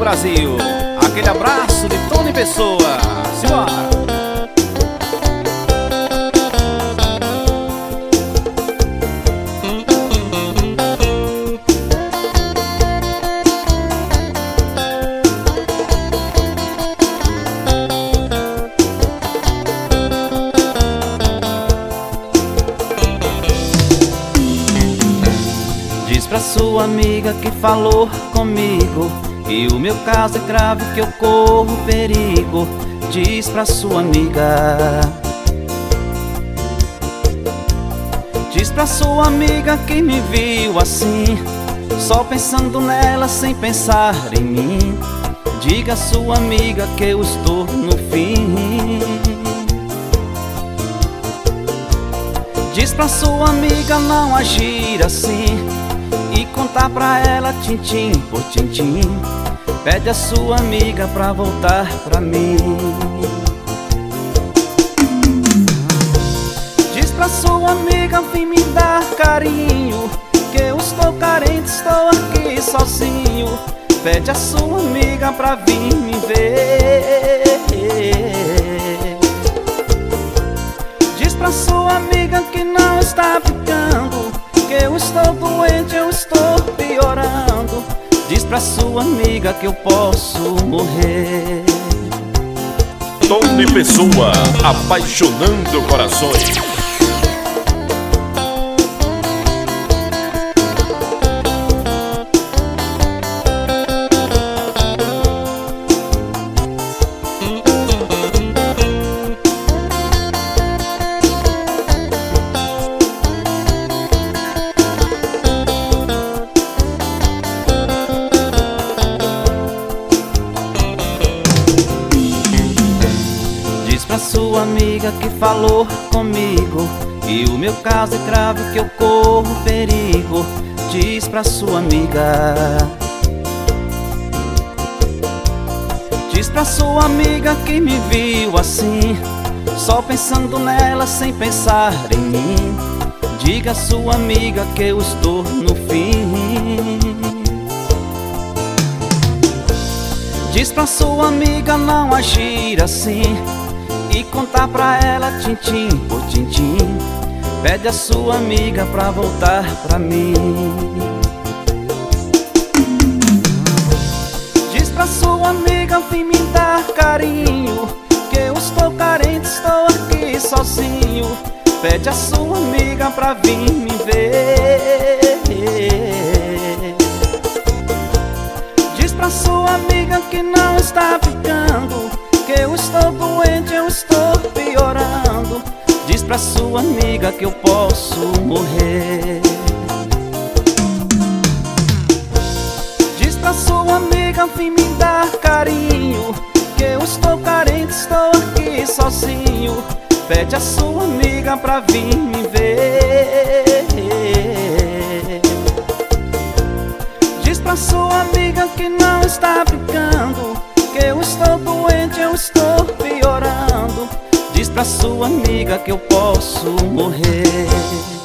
Brasil. Aquele abraço de Tony Pessoa. Simbora! Diz pra sua amiga que falou comigo que o meu caso é grave, que eu corro perigo. Diz pra sua amiga. Diz pra sua amiga que me viu assim, só pensando nela sem pensar em mim. Diga à sua amiga que eu estou no fim. Diz pra sua amiga não agir assim e contar pra ela tintim por tintim. Pede a sua amiga pra voltar pra mim. Diz pra sua amiga vem me dar carinho, que eu estou carente, estou aqui sozinho. Pede a sua amiga pra vir me ver. Diz pra sua amiga que não está ficando, que eu estou doente, eu estou piorando. Diz pra sua amiga que eu posso morrer. Tony Pessoa, apaixonando corações. Diz pra sua amiga que falou comigo que o meu caso é grave, que eu corro perigo. Diz pra sua amiga. Diz pra sua amiga que me viu assim, só pensando nela sem pensar em mim. Diga à sua amiga que eu estou no fim. Diz pra sua amiga não agir assim e contar pra ela tintim por tintim. Pede a sua amiga pra voltar pra mim. Diz pra sua amiga vem me dar carinho, que eu estou carente, estou aqui sozinho. Pede a sua amiga pra vir me ver. Diz pra sua amiga que não está ficando, que eu estou doente, eu estou piorando. Diz pra sua amiga que eu posso morrer. Diz pra sua amiga vem me dar carinho, que eu estou carente, estou aqui sozinho. Pede a sua amiga pra vir me ver. Diz pra sua amiga que não está brincando, que eu estou doente, eu estou piorando. Diz pra sua amiga que eu posso morrer.